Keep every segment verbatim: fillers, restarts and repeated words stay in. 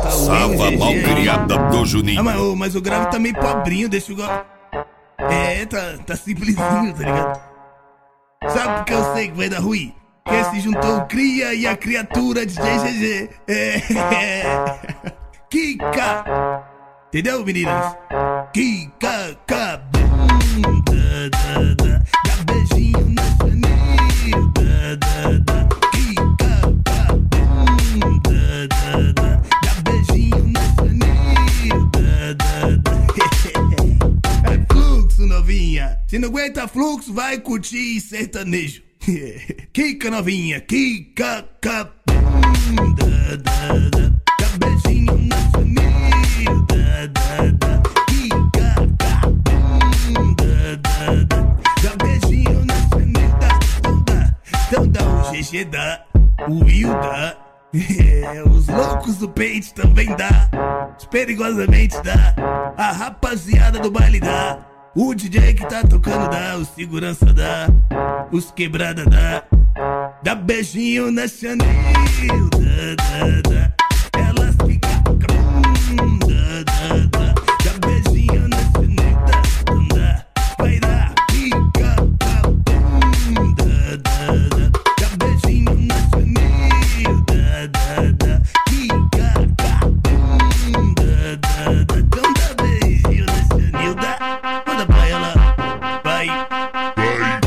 tá Sava malcriada do Juninho. Ah, mas, oh, mas o grave tá meio pobrinho, deixa o... É, tá, tá simplesinho, tá ligado? Sabe por que eu sei que vai dar ruim? Que se juntou o cria e a criatura de G G G. É, Kika. Entendeu, meninas? Kika, bunda, da, da, dá beijinho na chanil, da, da, da. Kika, bunda, da, da, dá beijinho na chanil, da, da, da. É fluxo, novinha. Se não aguenta fluxo, vai curtir sertanejo. Kika, novinha, Kika, bunda, da, da, dá beijinho na chanil, da, da, da. Kika, bunda, da, da, dá beijinho na chanil, da, então dá, então dá o G G dá, o Will dá, é, os loucos do peito também dá, os perigosamente dá, a rapaziada do baile dá, o D J que tá tocando dá, o segurança dá, os quebrada dá, dá beijinho na chanil, da, da, da. Elas ficam com a bunda, da, da, dá beijinho na chanil, da, da, vai dar, fica com a bunda, da, da, dá beijinho na chanil, da, da, da, fica com a bunda, da, da, então dá beijinho na chanil, da, manda pra ela, vai, vai.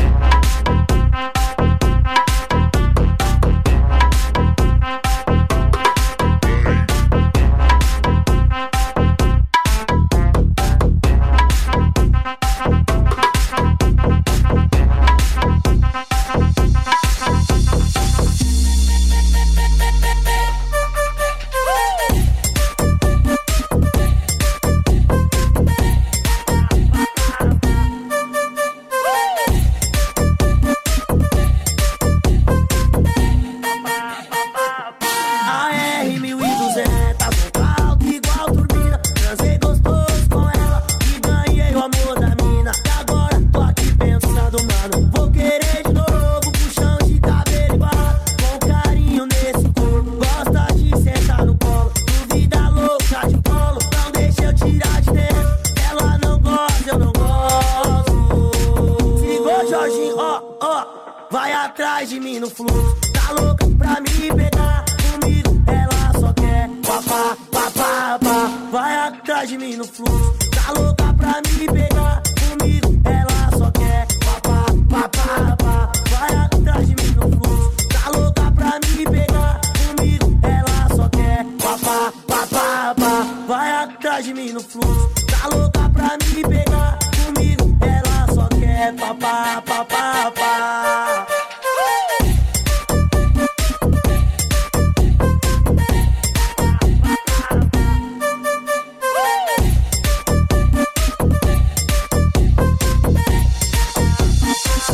Vai atrás de mim no fluxo, tá louca pra me pegar comigo, ela só quer papá, papá, papá. Vai atrás de mim no fluxo, tá louca pra me pegar comigo, ela só quer papá, papá, papá. Vai atrás de mim no fluxo, tá louca pra me pegar comigo, ela só quer papá, papá, papá. Vai atrás de mim no fluxo, tá louca pra me